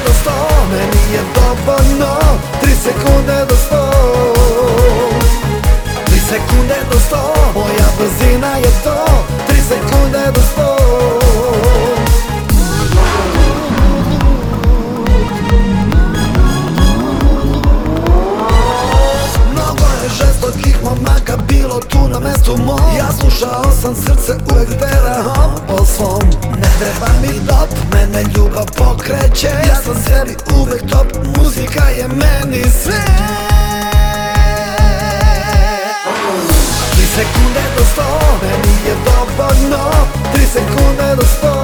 do 100, meni je dovoljno 3 sekunde do 100. 3 sekunde do 100, moja brzina je to 3 sekunde do 100. Mnogo je žestokih momaka bilo tu na mestu mom. Ja slušao sam srce, uvek terao po svom. Ne treba mi dop, mene ljubav pokreće. Ja sam sebi uvek top, muzika je meni sve. 3 sekunde do 100, meni je dovoljno 3 sekunde do 100.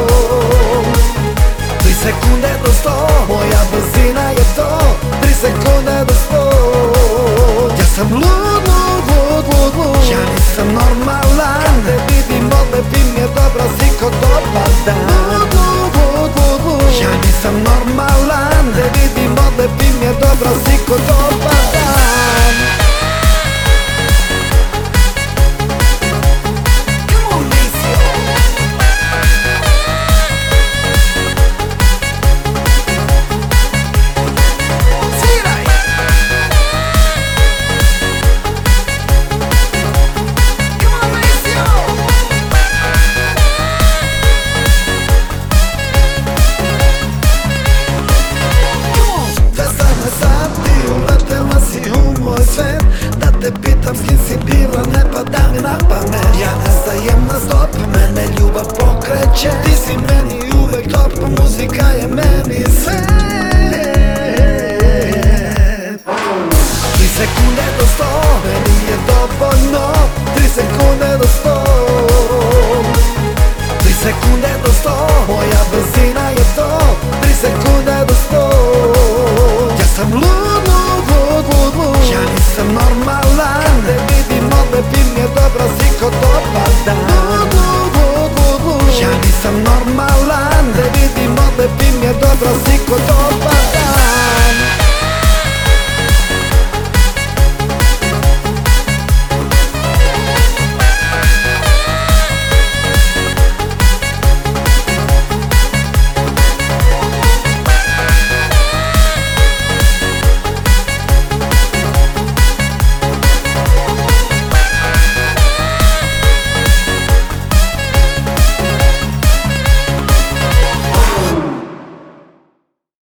3 sekunde do 100, moja brzina je to 3 sekunde do 100. Ja sam lud, ja nisam normalan. Kad te vidim odlepim je dobra si ko dobar dan. Ja nisam normalan. Te vidim odlepim je dobra si ko dobar dan. Da te pitam s kim si bila, ne pada mi na pamet. Ja ne stajem na stop, mene ljubav pokreće. Ti si meni uvek top, muzika je meni sve. 3 sekunde do 100, meni je dovoljno 3 sekunde do 100.